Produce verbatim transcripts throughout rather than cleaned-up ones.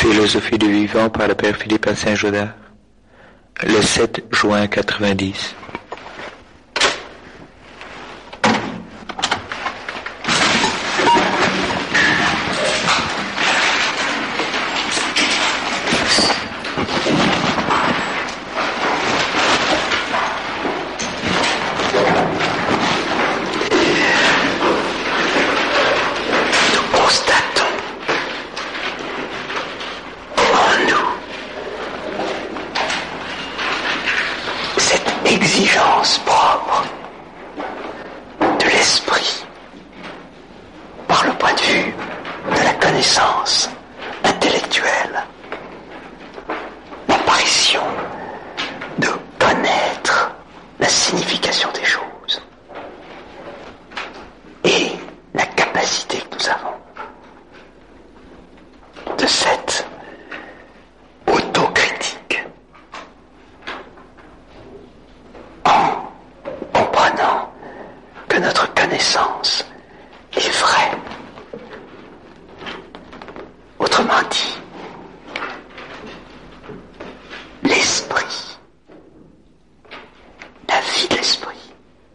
Philosophie du vivant par le Père Philippe à Saint-Gaudens, le sept juin quatre-vingt-dix. Exigence propre de l'esprit par le point de vue de la connaissance intellectuelle, l'apparition de connaître la signification des choses et la capacité que nous avons de cette autocritique en comprenant que notre connaissance est vraie. Autrement dit, l'esprit, la vie de l'esprit,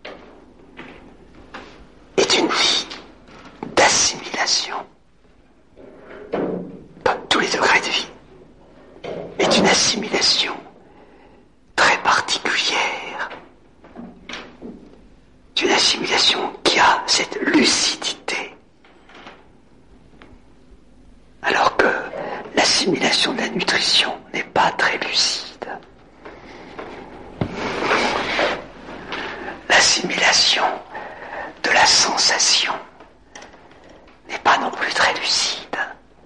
est une vie d'assimilation, comme tous les degrés de vie, est une assimilation très particulière, d'une assimilation qui a cette lucidité, alors que l'assimilation de la nutrition n'est pas très lucide. L'assimilation de la sensation n'est pas non plus très lucide.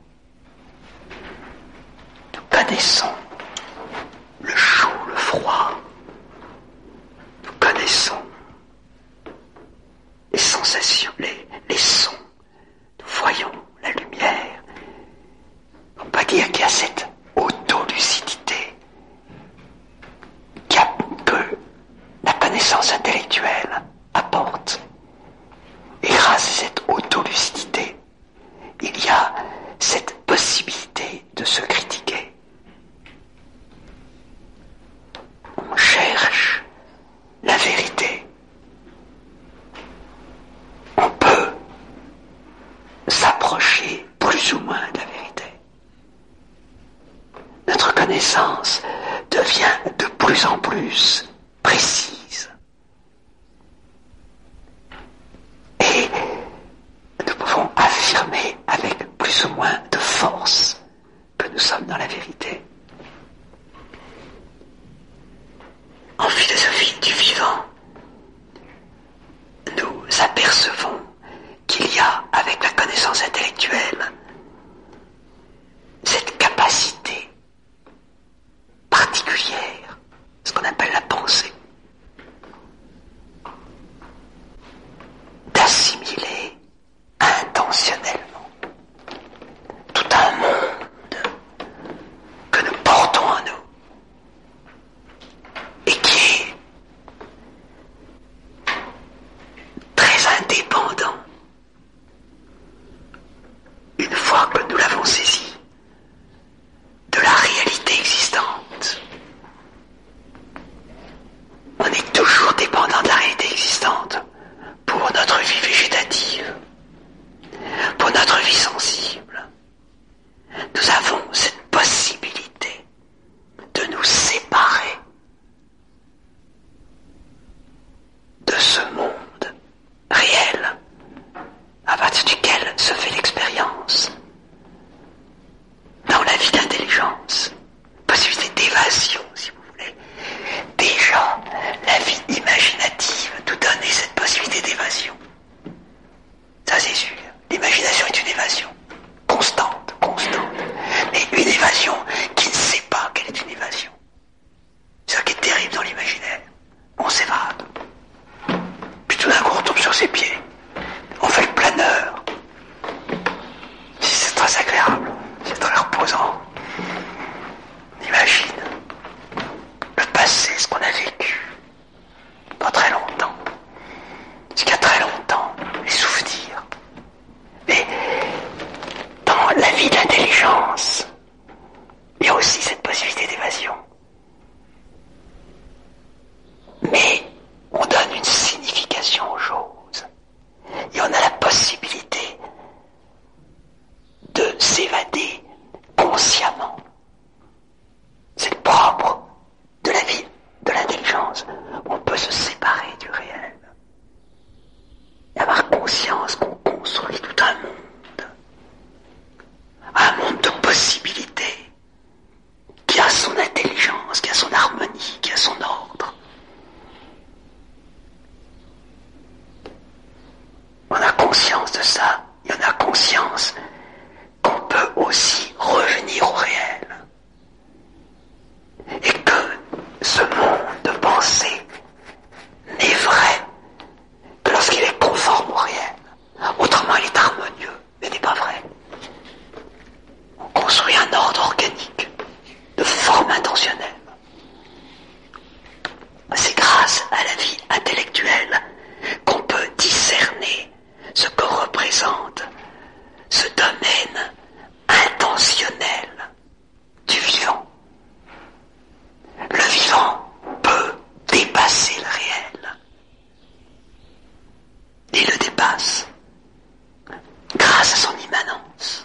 Nous connaissons le chaud, le froid. Nous connaissons les sensations, les, les sons. Nous voyons la lumière. On peut dire qu'il y a cette autolucidité que la connaissance intellectuelle apporte. Et grâce à cette autolucidité, il y a cette possibilité de se critiquer. On cherche la vérité. On peut s'approcher plus ou moins de la vérité. Notre connaissance devient de plus en plus précise. Et nous pouvons affirmer avec plus ou moins de force que nous sommes dans la vérité. En philosophie du vivant, nous apercevons qu'il y a, avec la connaissance intellectuelle, cette capacité particulière, ce qu'on appelle la pensée, d'assimiler intentionnellement tout un monde que nous intentionnelle. C'est grâce à la vie intellectuelle qu'on peut discerner ce que représente ce domaine intentionnel du vivant. Le vivant peut dépasser le réel. Il le dépasse grâce à son immanence.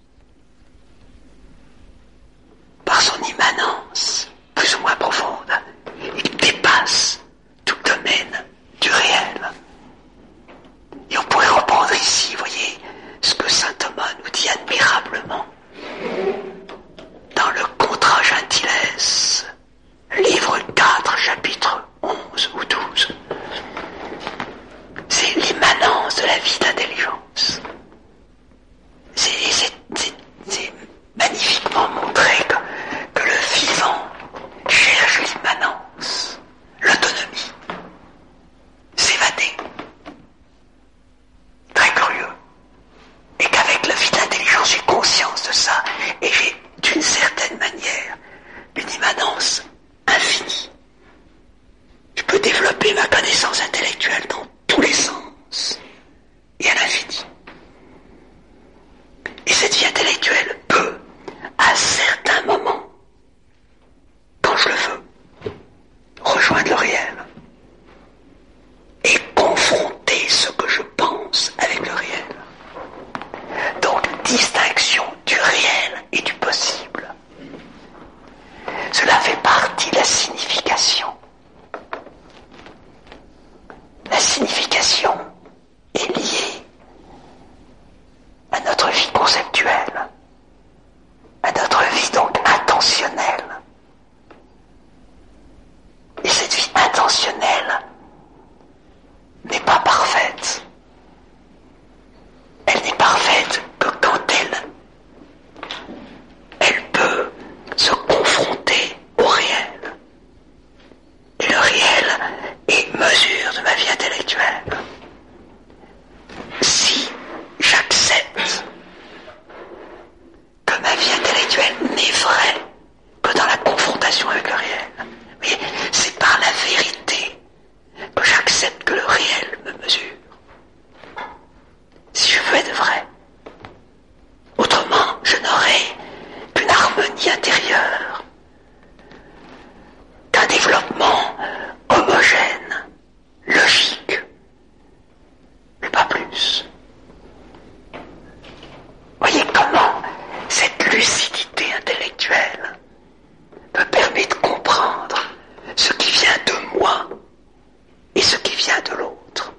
Par son immanence, plus ou moins profonde, il dépasse tout domaine du réel. Et on pourrait reprendre ici, vous voyez, ce que saint Thomas nous dit admirablement dans le Contra Gentiles, livre quatre, chapitre onze ou douze. C'est l'immanence de la vie d'intelligence. C'est, c'est, c'est, c'est magnifiquement montré que, que le vivant cherche l'immanence, l'autonomie, s'évader. Très curieux. Et qu'avec la vie d'intelligence, j'ai conscience de ça, et j'ai, d'une certaine manière, une immanence infinie. Je peux développer ma connaissance intellectuelle dans tous les sens, et à l'infini. Et cette vie intellectuelle peut, à certains moments, quand je le veux, rejoindre le réel et confronter ce que je pense avec le réel. Donc, distinction du réel et du possible. Cela fait partie de la signification. La signification est liée à notre vie conceptuelle, à notre vie donc intentionnelle. Et cette vie intentionnelle n'est pas parfaite. Elle n'est parfaite que quand elle, elle peut se confronter au réel. Et le réel est mesure de ma vie intellectuelle. Si j'accepte que ma vie intellectuelle n'est vraie que dans la confrontation avec le réel, mais c'est par la vérité que j'accepte que le réel me mesure. Si je veux être vrai, autrement je n'aurai qu'une harmonie intérieure, qu'un développement homogène, logique, mais pas plus. Voyez comment cette lucidité intellectuelle me permet de comprendre ce qui vient de moi et ce qui vient de l'autre.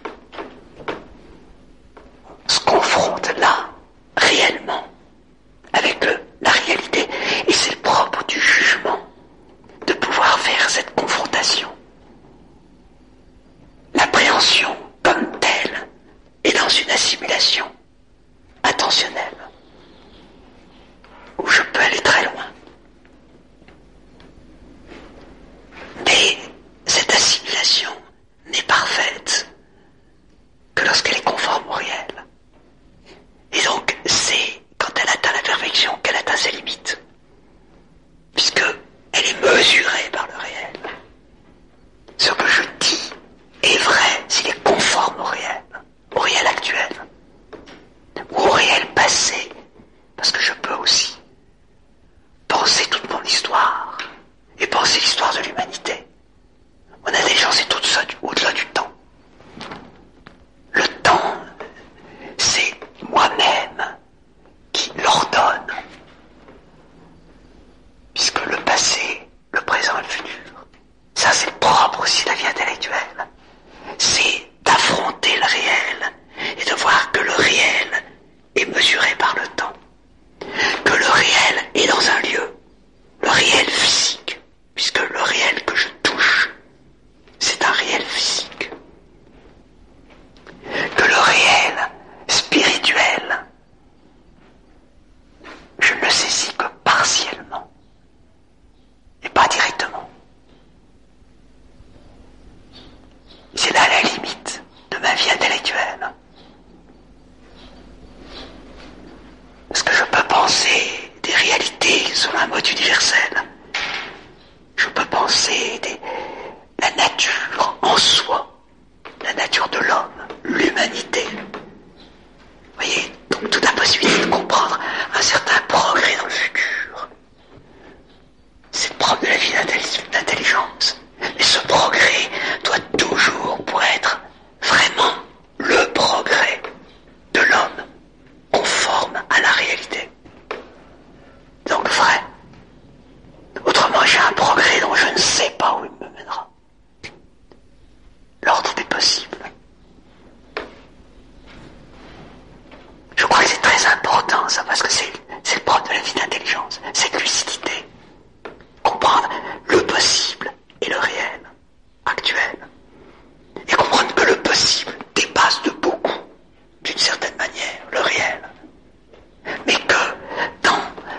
On se confronte là, réellement, avec le, la réalité. Et c'est le propre du jugement, de pouvoir faire cette confrontation. L'appréhension, comme telle, est dans une assimilation intentionnelle, où je peux aller très loin. Mais cette assimilation n'est parfaite que lorsqu'elle est conforme au réel. Et donc, c'est quand elle atteint la perfection qu'elle atteint ses limites, puisque elle est mesurée par le réel. Ce que je dis est vrai s'il est conforme au réel, au réel actuel, ou au réel passé, parce que je peux aussi penser toute mon histoire et penser l'histoire de l'humanité. Mon intelligence est au-delà du temps. Le temps, c'est moi-même qui l'ordonne, puisque le passé, le présent et le futur, ça c'est propre aussi de la vie intellectuelle. C'est d'affronter le réel et de voir que le réel est mesuré par le temps, que le réel est dans un lieu, le réel physique, puisque le réel que je touche, c'est un réel physique, que le réel spirituel, je ne le saisis que partiellement et pas directement. C'est là la limite de ma vie intellectuelle. Parce que je peux penser des réalités selon un mode universel, pensées, des, la nature en soi, la nature de l'homme, l'humanité. Vous voyez, donc toute la possibilité de comprendre un certain progrès dans le futur. C'est le propre de la vie d'intelligence. Mais ce progrès doit toujours, pour être vraiment le progrès de l'homme, conforme à la réalité. Donc vrai. Autrement, j'ai un progrès dont je ne sais pas où il me mènera. L'ordre des possibles. Je crois que c'est très important ça, parce que c'est, c'est le propre de la vie d'intelligence, cette lucidité. Comprendre le possible et le réel, actuel. Et comprendre que le possible dépasse de beaucoup, d'une certaine manière, le réel. Mais que dans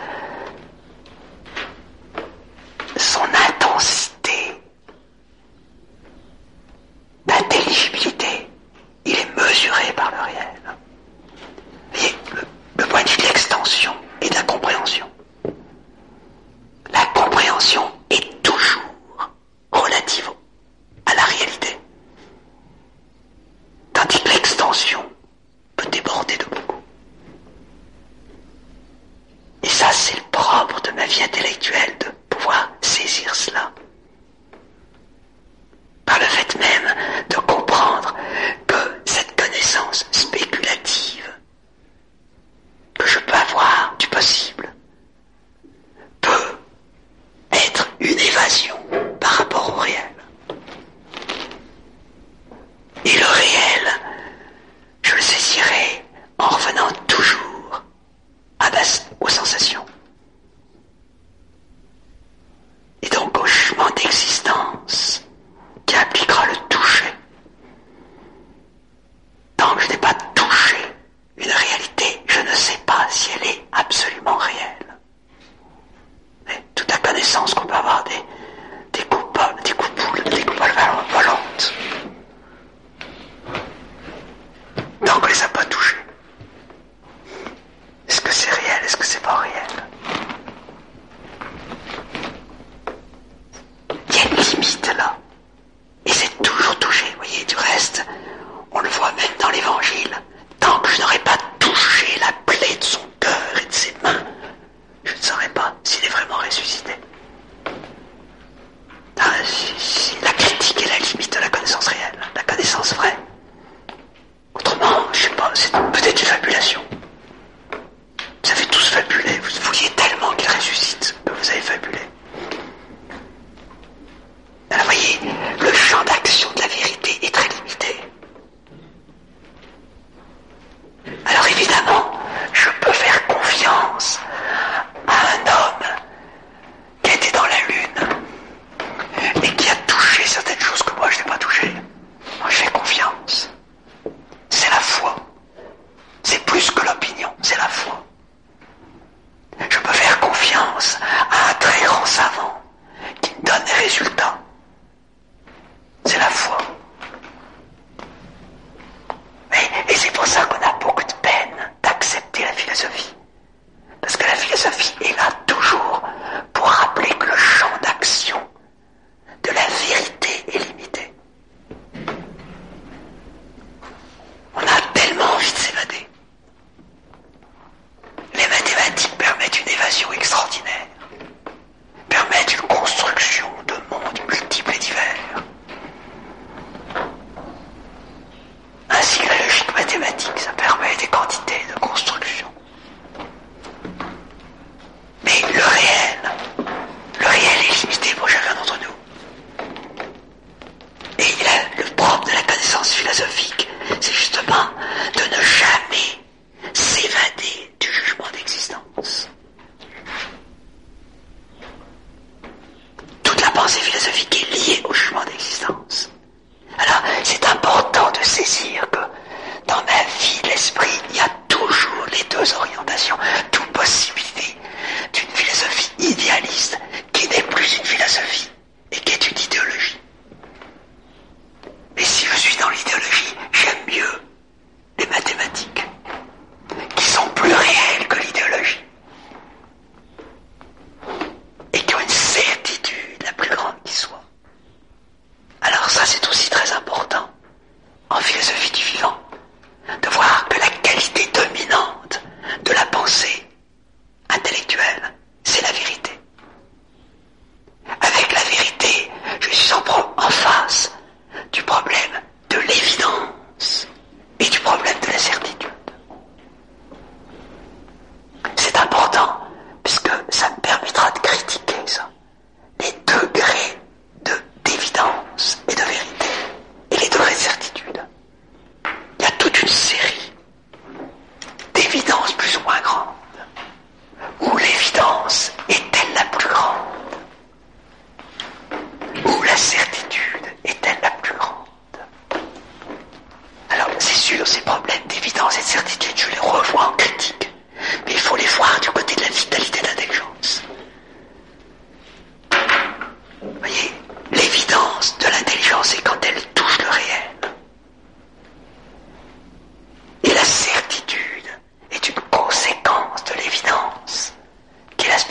son intensité d'intelligibilité, il est mesuré par le réel. Vous voyez, le, le point de vue de l'extension et de la compréhension. La compréhension est toujours relative à la réalité. Tandis que l'extension peut déborder de beaucoup. Et ça, c'est le propre de ma vie intellectuelle, de pouvoir saisir cela. Par le fait même de comprendre que cette connaissance spéculative que je peux avoir du possible peut être une évasion par rapport au réel. Et le réel, je le saisirai en revenant toujours à base aux sensations.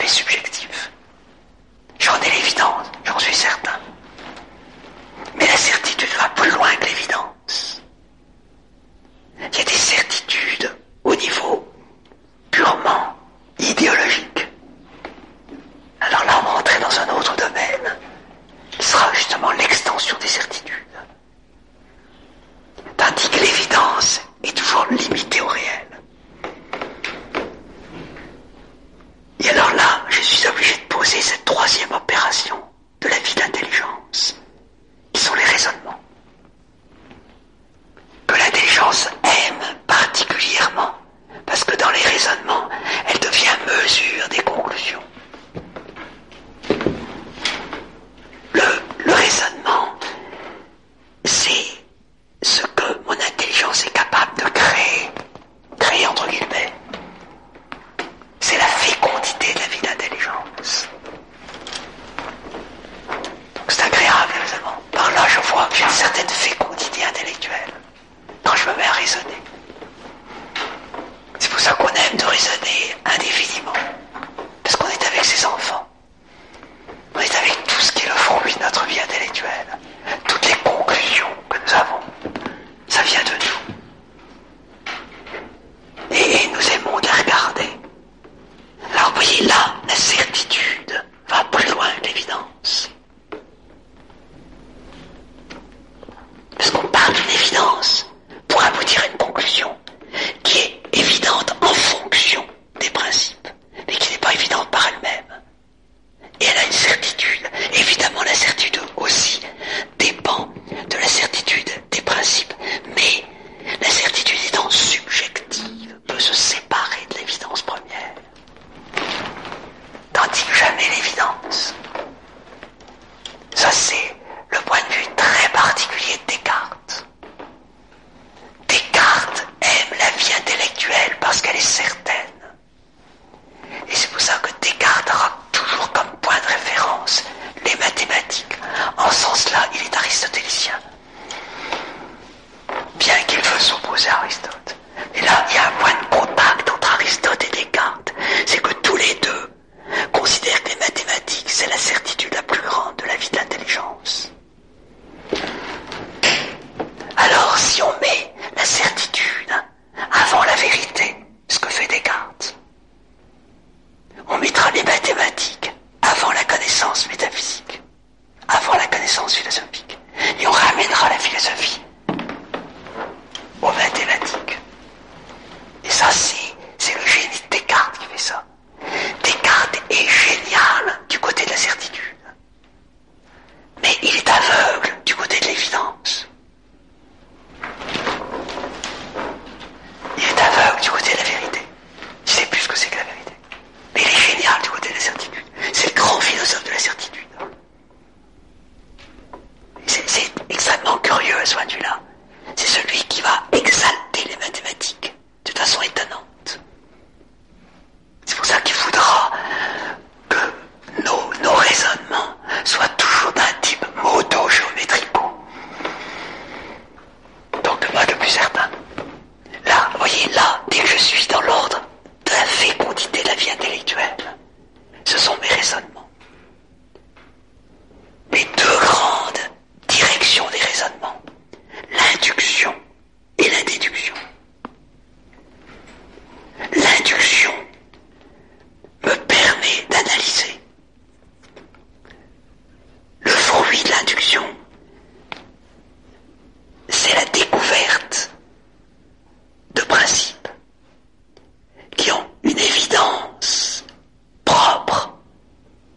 mais subjectif. J'en ai l'évidence, j'en suis certain. Mais la certitude va plus loin que l'évidence. Il y a des certitudes au niveau purement idéologique. Alors là, on va rentrer dans un autre domaine, qui sera justement l'extension des certitudes. Tandis que l'évidence est toujours limitée au réel. Et alors là, je suis obligé de poser cette troisième opération de la vie d'intelligence, qui sont les raisonnements. Que l'intelligence aime particulièrement, parce que dans les raisonnements, elle devient mesure des conclusions. Le, le raisonnement, c'est ce que mon intelligence est capable de créer, créer entre guillemets. C'est la fécondité de la vie d'intelligence. Donc c'est agréable, évidemment. Par là, je vois que j'ai une certaine fécondité intellectuelle quand je me mets à raisonner. C'est pour ça qu'on aime de raisonner indéfiniment. Parce qu'on est avec ses enfants. On est avec tout ce qui est le fruit de notre vie intellectuelle. Toutes les conclusions que nous avons, ça vient de nous. Et, et nous aimons les regarder. Alors vous voyez là, la certitude va plus loin que l'évidence. Parce qu'on part d'une évidence pour aboutir à une conclusion qui est évidente en fonction des principes, mais qui n'est pas évidente par elle-même. Et elle a une certitude. Évidemment, la certitude aussi dépend de la certitude des principes, mais la certitude étant subjective, peut se séparer de l'évidence première. Tandis que jamais l'évidence. Ça, c'est le point de vue très particulier de Descartes. Descartes aime la vie intellectuelle parce qu'elle est certaine. Et c'est pour ça que Descartes aura toujours comme point de référence les mathématiques. En ce sens-là, il est aristotélicien. Bien qu'il veuille s'opposer à Aristote. Et là, il y a un point de contact entre Aristote et Descartes. C'est que tous les deux considèrent que les mathématiques, c'est la certitude la plus grande de la vie d'intelligence. Alors, si on met la certitude avant la vérité, ce que fait Descartes, on mettra les mathématiques avant la connaissance métaphysique, avant la connaissance philosophique, et on ramènera la philosophie aux mathématiques. Et ça, c'est, c'est le génie de Descartes qui fait ça. Descartes est génial du côté de la certitude, mais il est aveugle du côté de l'évidence. Il est aveugle du côté de la vérité. Il sait plus ce que c'est que la vérité. Mais il est génial du côté de la certitude. C'est le grand philosophe de la certitude. C'est, c'est extrêmement curieux à ce point de vue-là. C'est celui qui va exalter les mathématiques de façon étonnante. C'est pour ça qu'il faudra que nos, nos raisonnements soient toujours d'un type modo-géométrico. Donc moi le plus certain. Là, vous voyez, là, dès que je suis dans l'ordre de la fécondité de la vie intellectuelle, ce sont mes raisonnements. Les deux grandes directions des raisonnements, l'induction et la déduction. L'induction me permet d'analyser. Le fruit de l'induction, c'est la découverte de principes qui ont une évidence propre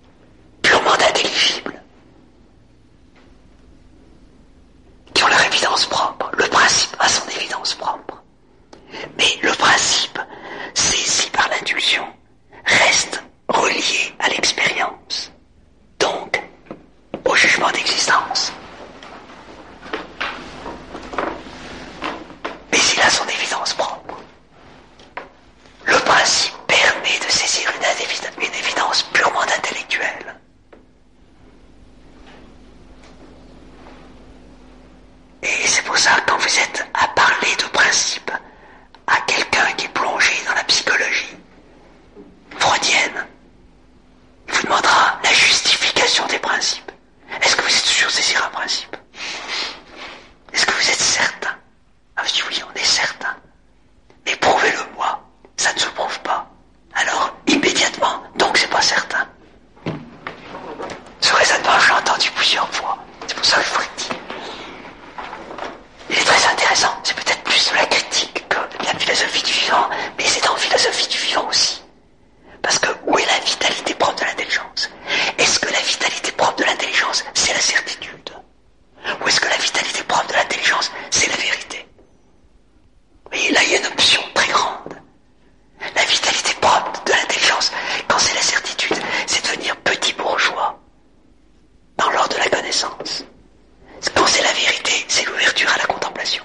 raisonnement, je l'ai entendu plusieurs fois. C'est pour ça que je vous le dis. Il est très intéressant. C'est peut-être plus de la critique que de la philosophie du vivant, mais c'est dans la philosophie du vivant aussi. Parce que où est la vitalité propre de l'intelligence? Est-ce que la vitalité propre de l'intelligence, c'est la certitude? Ou est-ce que la vitalité propre de l'intelligence, c'est la vérité? Vous voyez, là, il y a une option très grande. La vitalité propre de l'intelligence, quand c'est la certitude, c'est devenir petit bourgeois dans l'ordre de la connaissance. Quand c'est la vérité, c'est l'ouverture à la contemplation.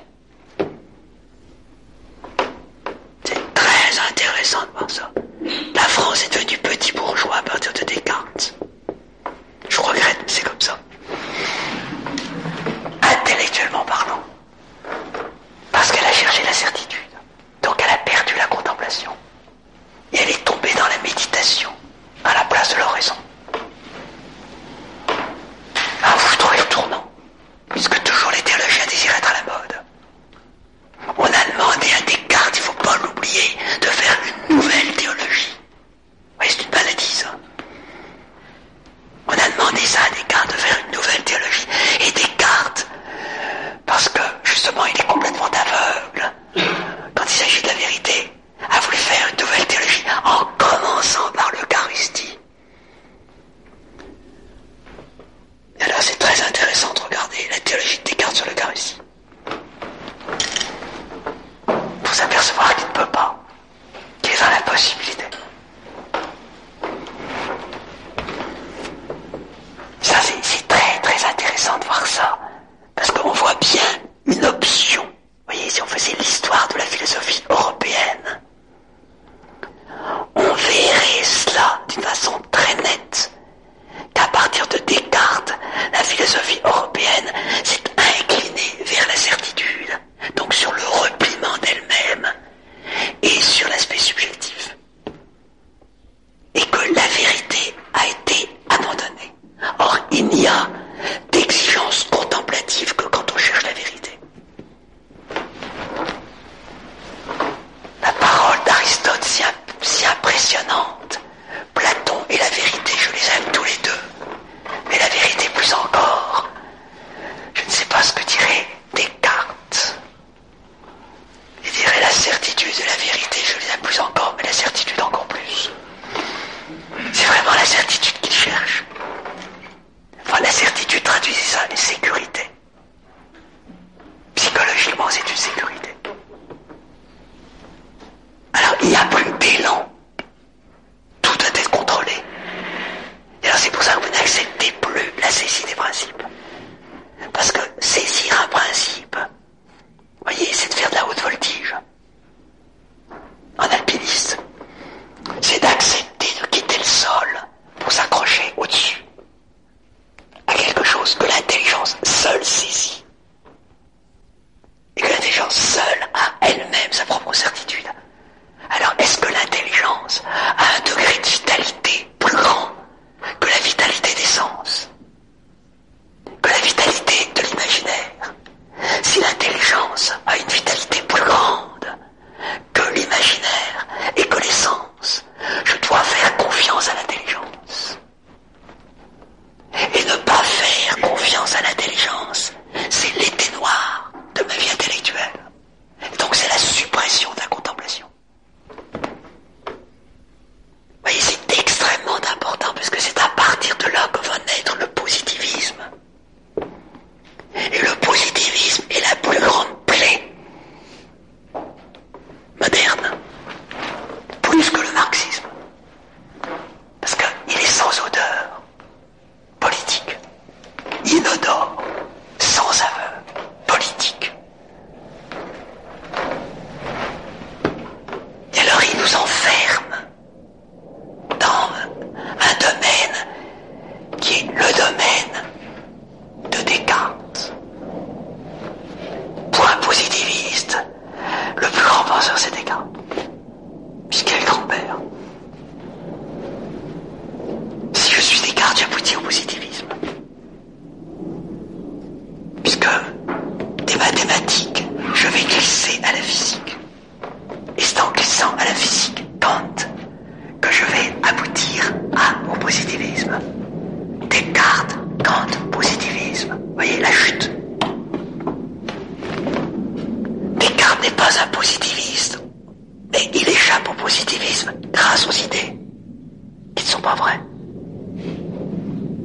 C'est très intéressant de voir ça. La France est devenue petit bourgeois à partir de Descartes. Je regrette, mais c'est comme ça. Intellectuellement parlant. Parce qu'elle a cherché la certitude. Donc elle a perdu la contemplation. Et elle est tombée dans la méditation, à la place de l'oraison. Ah, vous trouvez le tournant? Puisque toujours les théologiens désirent être à la mode. On a demandé à Descartes, il ne faut pas l'oublier, de faire une nouvelle théologie. Vous voyez, c'est une maladie, ça. On a demandé ça à Descartes, de faire une nouvelle théologie. Et Descartes, parce que, justement, il est complètement aveugle, quand il s'agit de la vérité, a voulu faire une nouvelle théologie, en commençant par l'Eucharistie. Et alors, c'est très intéressant de regarder la théologie de Descartes sur l'Eucharistie. Pour s'apercevoir qu'il ne peut pas, qu'il est dans l'impossibilité. Ça, c'est, c'est très très intéressant de voir ça, parce qu'on voit bien une option. Vous voyez, si on faisait l'histoire de la philosophie européenne, on verrait cela d'une façon très nette, qu'à partir de Descartes, la philosophie européenne s'est inclinée vers la certitude, donc sur le repliement d'elle-même et sur l'aspect subjectif. Et que la vérité a été abandonnée. Or, il n'y a d'exigence contemplative que quand on cherche la vérité. La parole d'Aristote, si, si impressionnante. Platon et la vérité, je les aime tous les deux. Mais la vérité plus encore. Je ne sais pas ce que dirait Descartes. Il dirait la certitude et la vérité, je les aime plus encore, mais la certitude encore plus. C'est vraiment la certitude qu'il cherche. Enfin, la certitude traduisait ça, une sécurité. Psychologiquement, c'est une sécurité. Alors, il n'y a plus d'élan. Tout doit être contrôlé. Et alors, c'est pour ça que vous n'acceptez plus la saisie des principes. Parce que saisir un principe, vous voyez, c'est de faire de la haute voltige. En alpiniste, c'est d'accepter de quitter le sol pour s'accrocher au-dessus à quelque chose que l'intelligence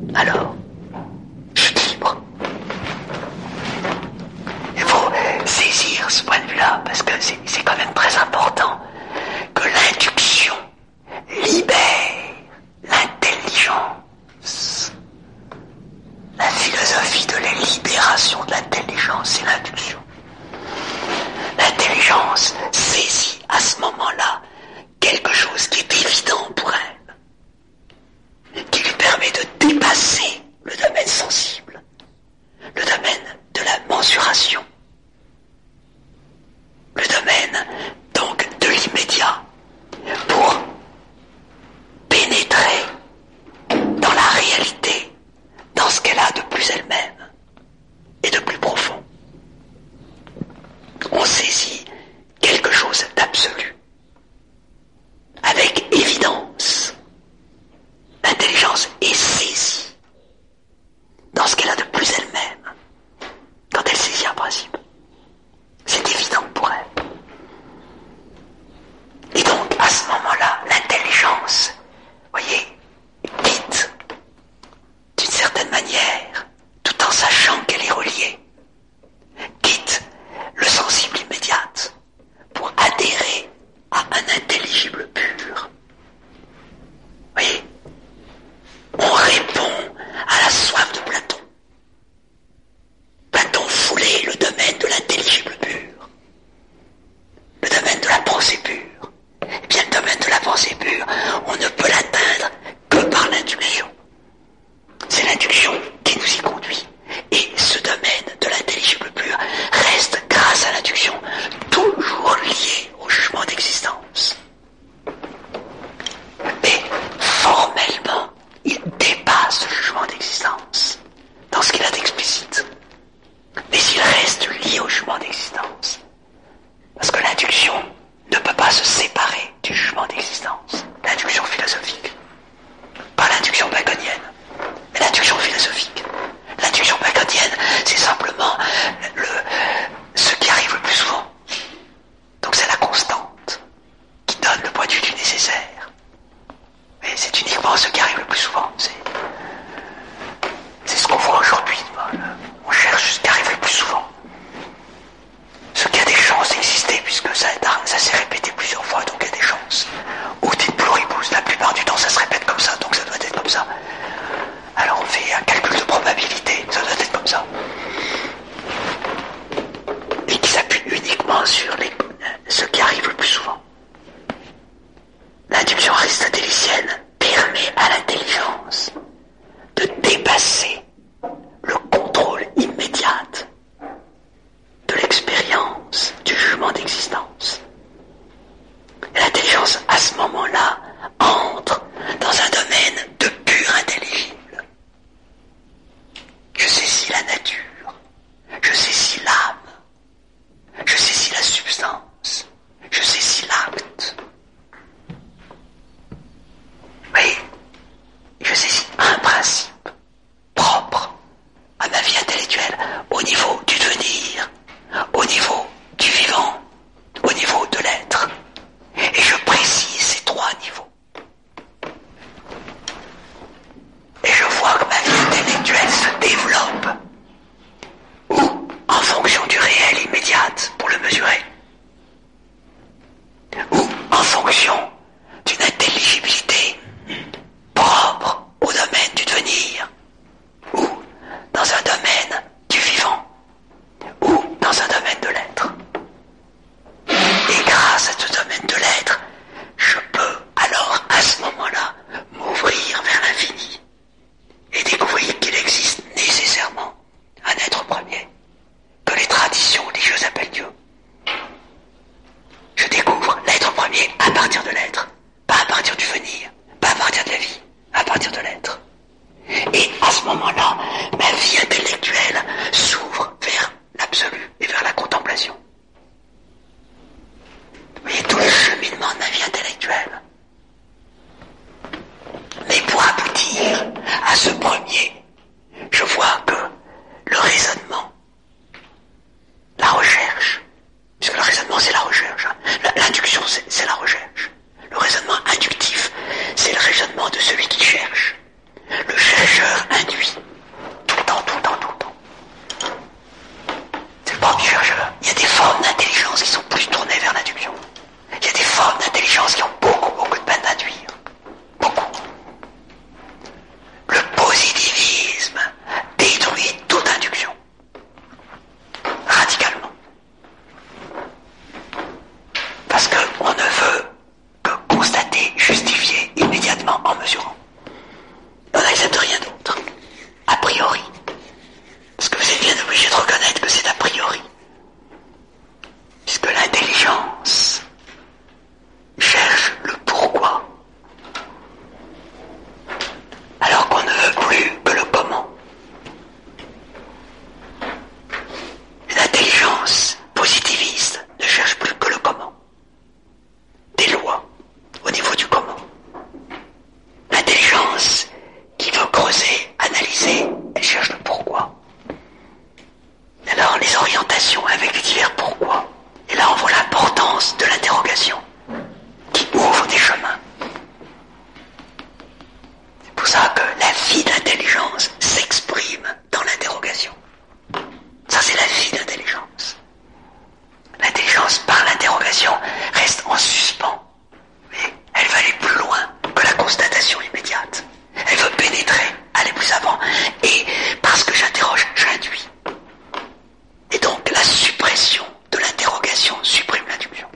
alors je suis libre. Il faut saisir ce point de vue-là, parce que c'est, c'est quand même très important que l'induction libère l'intelligence. La philosophie de la libération de l'intelligence, c'est l'induction. L'intelligence saisit à ce moment-là quelque chose qui est évident pour elle, qui lui permet de dépasser le domaine sensible, le domaine de la mensuration, le domaine donc de l'immédiat, pour pénétrer dans la réalité, dans ce qu'elle a de plus elle-même et de plus profond. On saisit quelque chose d'absolu, avec évidence. L'intelligence est saisie dans ce qu'elle a de plus elle-même, quand elle saisit un principe. C'est évident pour elle. Et donc, à ce moment-là, l'intelligence, voyez, quitte, d'une certaine manière, tout en sachant qu'elle est reliée, quitte le sensible immédiat pour adhérer à un intelligible pur. Voyez, on répond à la soif de Platon. Platon voulait le domaine de l'intelligible pur, le domaine de la pensée pure. Eh bien, le domaine de la pensée pure, on ne peut l'atteindre que par l'induction. C'est l'induction qui nous y conduit. Et ce domaine de l'intelligible pur reste, grâce à l'induction, toujours lié au jugement d'existence. Mais formellement, il dépasse le jugement d'existence dans ce qu'il a d'explicite. Mais il reste lié au jugement d'existence. Parce que l'induction ne peut pas se séparer du jugement d'existence. L'induction philosophique. Pas l'induction baconienne, mais l'induction philosophique. L'induction baconienne, c'est simplement le, ce qui arrive le plus souvent. Donc c'est la constante qui donne le point de vue du nécessaire. Mais c'est uniquement ce qui arrive le plus souvent. C'est, c'est ce qu'on voit aujourd'hui. On cherche ce qui arrive le plus souvent. Ce qui a des chances d'exister, puisque ça, ça s'est répété plusieurs fois, donc il y a des chances. Ou des pluribus, la plupart du temps ça se répète comme ça, donc ça doit être comme ça. Alors on fait un calcul de probabilité, ça doit être comme ça. Et qui s'appuie uniquement sur les, ce qui arrive le plus souvent. L'induction aristotélicienne permet à l'intelligence elle cherche le pourquoi. Alors les orientations avec les divers pourquoi. Et là on voit l'importance de l'interrogation qui ouvre des chemins. C'est pour ça que la vie d'intelligence s'exprime dans l'interrogation. Ça c'est la vie d'intelligence. L'intelligence par l'interrogation reste en suspens. Mais elle va aller plus loin que la constatation immédiate. Elle veut pénétrer, aller plus avant. Et parce que j'interroge, j'induis. Et donc la suppression de l'interrogation supprime l'induction.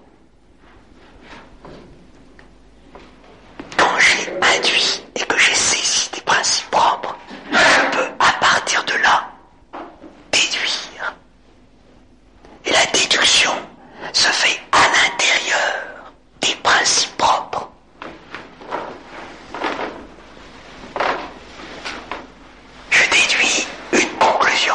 Quand j'ai induit et que j'ai saisi des principes propres, je peux à partir de là déduire. Et la déduction se fait à l'intérieur des principes propres. Je déduis une conclusion.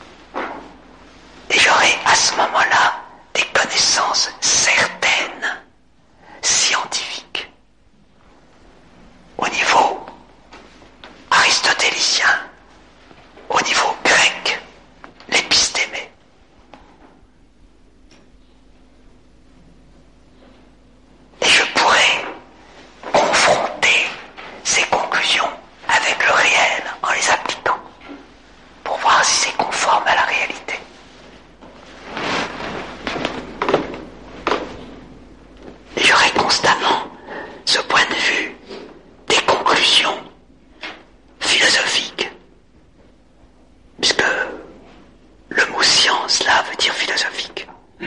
Et j'aurai à ce moment-là des connaissances certaines, scientifiques. Au niveau aristotélicien, au niveau grec, l'épistémé. Et je pourrais confronter ces conclusions avec le réel en les appliquant pour voir si c'est conforme à la réalité. Et j'aurai constamment ce point de vue des conclusions philosophiques, puisque le mot science là veut dire philosophique.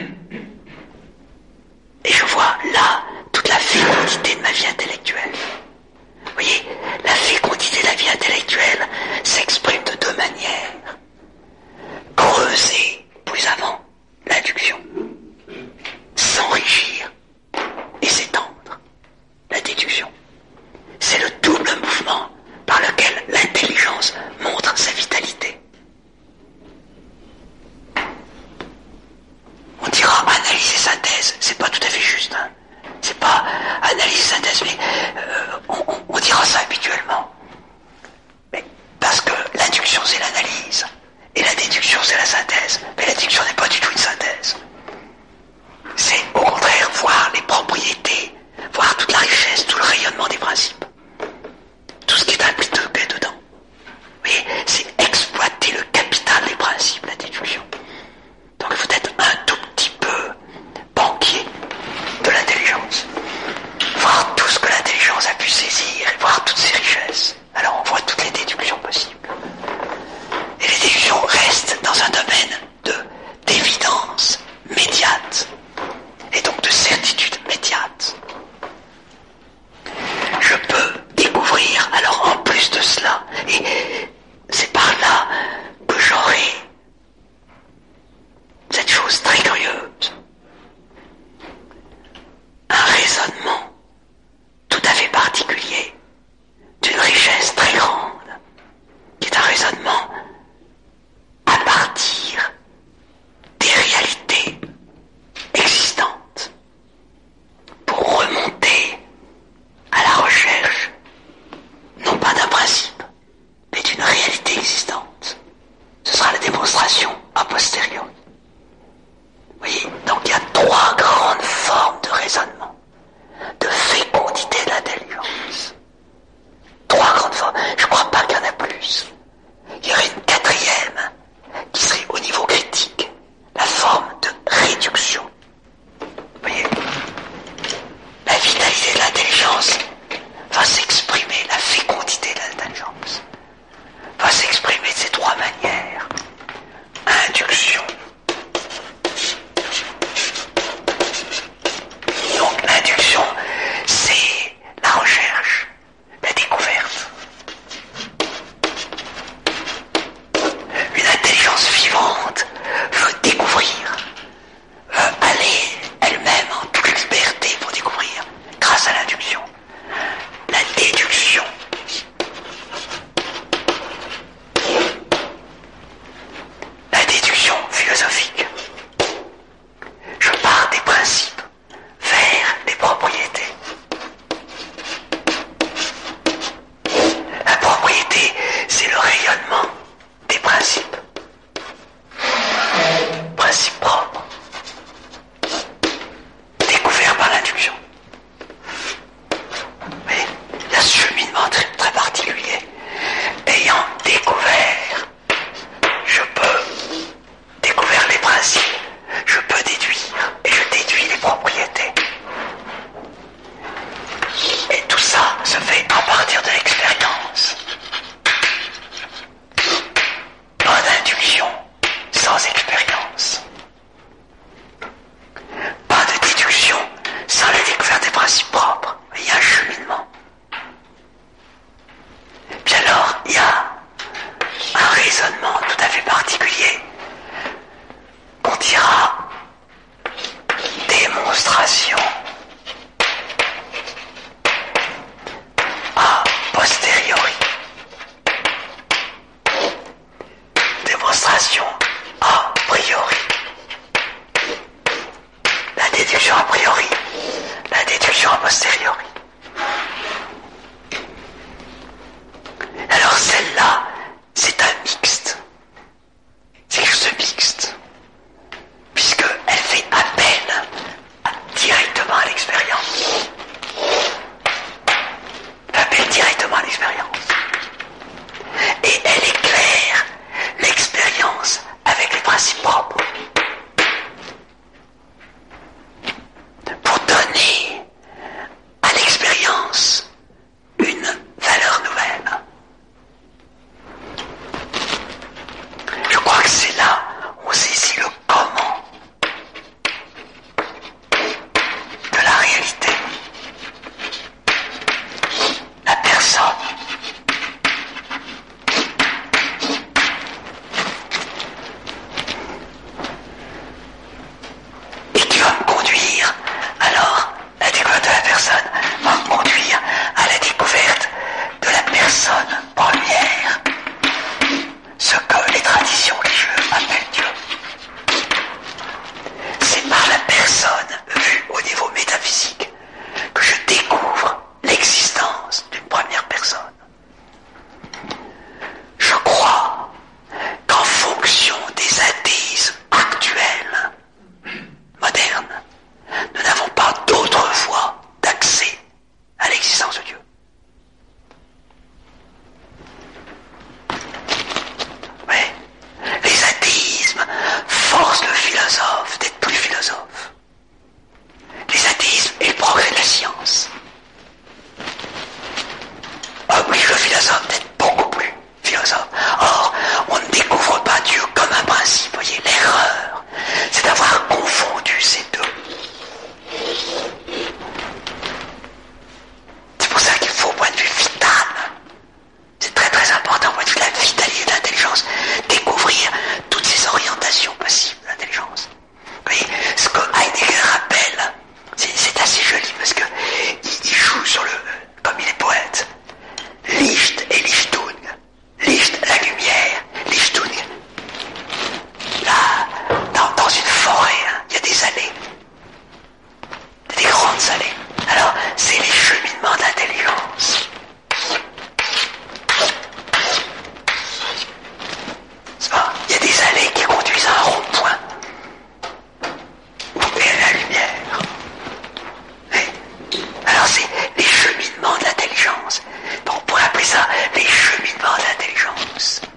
Et je vois là toute la fécondité de ma vie intellectuelle. Vous voyez, la fécondité de la vie intellectuelle s'exprime de deux manières. Creuser plus avant l'induction, s'enrichir et s'étendre, la déduction. C'est le double mouvement par lequel l'intelligence montre sa vitalité. On dira analyse et synthèse, c'est pas tout à fait juste. Hein. C'est pas analyse et synthèse, mais euh, on, on, on dira ça habituellement. Mais parce que l'induction grande intelligence.